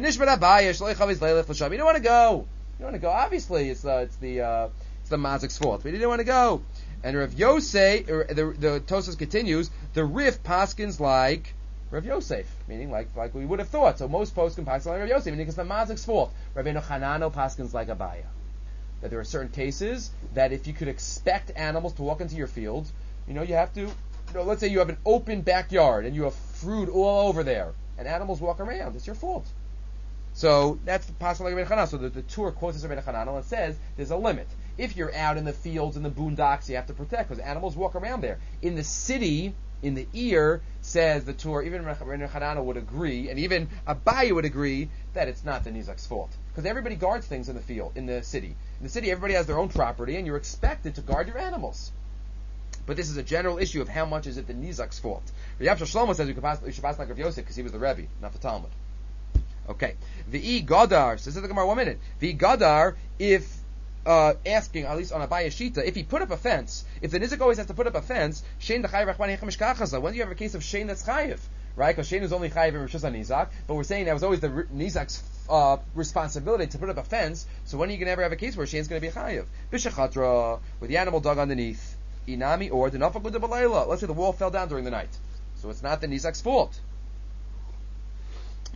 You don't want to go. You don't want to go. Obviously, it's uh, it's the uh, it's the mazik's fault. But he didn't want to go. And Rav Yosef, the the Tosfos continues. The Rif paskins like Rav Yosef, meaning like like we would have thought. So most poskim paskins like Rav Yosef, meaning it's the mazik's fault. Rabbeinu Hanano paskins like Abaye. That there are certain cases that if you could expect animals to walk into your field, you know, you have to, you know, let's say you have an open backyard and you have fruit all over there, and animals walk around. It's your fault. So that's the possible like Rabbeinu Hanano. So the, the Torah quotes Rabbeinu Hanano and says there's a limit. If you're out in the fields and the boondocks, you have to protect because animals walk around there. In the city, in the ear, says the Torah, even Rabbeinu Hanano would agree, and even Abaye would agree that it's not the Nizak's fault. Because everybody guards things in the field, in the city. In the city, everybody has their own property, and you're expected to guard your animals. But this is a general issue of how much is it the Nizak's fault. Rav Shlomo says we, could pass, we should pass like Rav Yosef because he was the Rebbe, not the Talmud. Okay. V'i Gadar, says the Gemara, one minute. V'i Gadar, if uh, asking, at least on a Bayashita, if he put up a fence, if the Nizak always has to put up a fence, Shein the Chayiv Rachman Hecham Mishkachaza. When do you have a case of Shein that's Chayiv? Right? Because Shein is only Chayiv in Rishus HaNizak, but we're saying that was always the Nizak's uh, responsibility to put up a fence, so when are you going to ever have a case where Shein's going to be Chayiv? Bishachatra, with the animal dug underneath, Inami, or the Nafak Buddha Balayla. Let's say the wall fell down during the night. So it's not the Nizak's fault.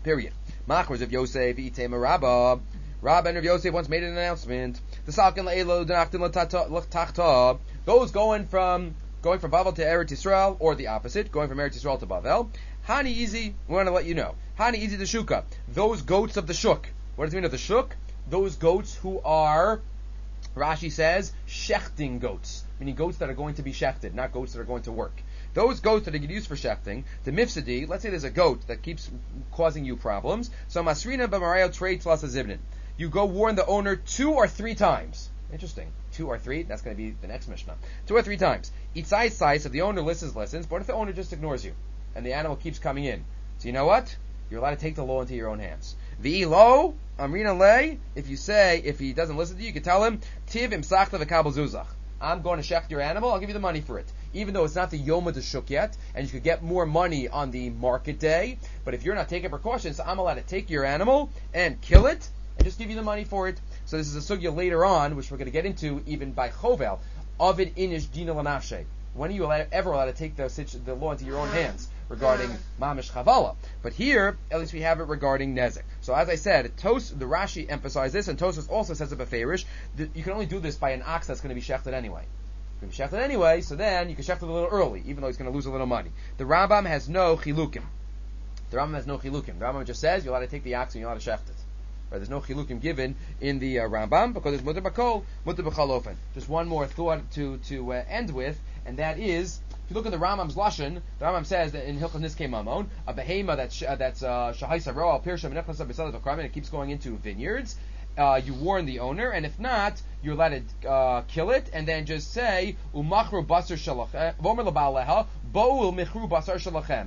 Period. Machros of Yosef Itema Rabba. Rabba and Rav Yosef once made an announcement. The Salkin La'elo Danachtim L'Tachta. Those going from going from Bavel to Eretz Yisrael, or the opposite, going from Eretz Yisrael to Bavel. Hani easy. We want to let you know. Hani easy the Shuka. Those goats of the Shuk. What does it mean of the Shuk? Those goats who are, Rashi says, shechting goats, meaning goats that are going to be shechted, not goats that are going to work. Those goats that are used for shechting, the mifsadi, let's say there's a goat that keeps causing you problems, so masrina b'marayo trade plus a zibnin. You go warn the owner two or three times. Interesting. Two or three, that's going to be the next Mishnah. Two or three times. Itzai size, if the owner listens, listens, but if the owner just ignores you, and the animal keeps coming in, so you know what? You're allowed to take the law into your own hands. V'ilo, amrina lei, if you say, if he doesn't listen to you, you can tell him, tiv imsachta v'kabel zuzach. I'm going to shecht your animal, I'll give you the money for it. Even though it's not the Yom HaDeshuk yet, and you could get more money on the market day, but if you're not taking precautions, I'm allowed to take your animal and kill it, and just give you the money for it. So this is a sugya later on, which we're going to get into even by Chovel, Ovid inish dina l'nafshe. When are you allowed, ever allowed to take the, the law into your own hands regarding mamish chavala? But here, at least we have it regarding nezek. So as I said, Tos, the Rashi emphasized this, and Tosfos also says it beferish, that you can only do this by an ox that's going to be shechted anyway. It's going to be shechted anyway, so then you can shecht it a little early, even though he's going to lose a little money. The Rambam has no chilukim. The Rambam has no chilukim. The Rambam just says you're allowed to take the ox and you're allowed to shecht it. Right, there's no chilukim given in the uh, Rambam because it's mutter bakol, mutter b'chal ofen. Just one more thought to to uh, end with, and that is, if you look at the Rambam's lashon, the Rambam says that in Hilchos Niskei Mamon, a behema that's sh- that's shahaysa ro al pirsha menechlas b'salad v'karmen, it keeps going into vineyards. Uh, you warn the owner, and if not, you're allowed to uh, kill it, and then just say umachru basar shalachem v'omer leba'aleha bo'ul michru basar shalachem.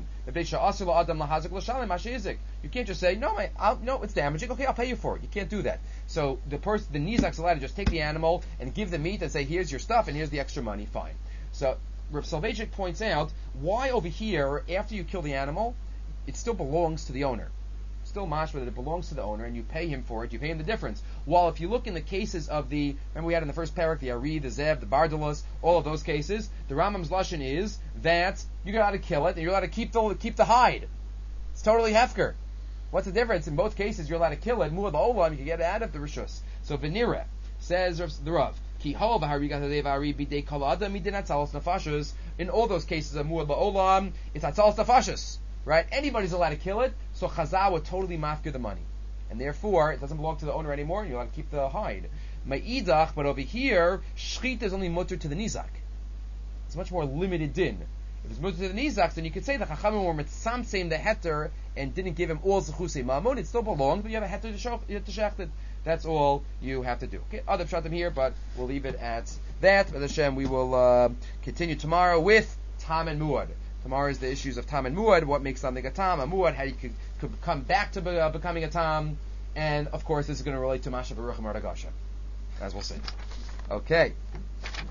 You can't just say, no, my, I'll, no, it's damaging. Okay, I'll pay you for it. You can't do that. So the person, the nizak's allowed to just take the animal and give the meat and say, here's your stuff and here's the extra money. Fine. So Rav Soloveitchik points out why over here, after you kill the animal, it still belongs to the owner. Still mashma that it belongs to the owner, and you pay him for it. You pay him the difference. While if you look in the cases of the, remember we had in the first parak the Ari, the Zev, the Bardalos, all of those cases, the Rambam's lashon is that you're allowed to kill it and you're allowed to keep the keep the hide. It's totally hefker. What's the difference? In both cases, you're allowed to kill it. Muad la'olam, you can get it out of the rishus. So Venira says the Rav, ki hol v'hari gatadei Ari bidei kol adam midin atzalos nafashos. In all those cases of muad la'olam, it's atzalos nafashos. Right? Anybody's allowed to kill it, so Chazal would totally mafkir the money. And therefore, it doesn't belong to the owner anymore, and you're allowed to keep the hide. Ma'idach, but over here, shchita is only mutter to the nizak. It's much more limited din. If it's mutter to the nizak, then you could say the Chachamim were mitzamseim the heter and didn't give him all zechusei mamon. It still belonged, but you have a heter to shecht it. That's all you have to do. Okay, other pshatim here, but we'll leave it at that. With Hashem, we will uh, continue tomorrow with Tam and Muad. Tomorrow is the issues of Tam and Muad, what makes something a Tam, a Muad, how you could, could come back to be, uh, becoming a Tam, and of course this is going to relate to Masha Baruch and Mardagasha, as we'll see. Okay.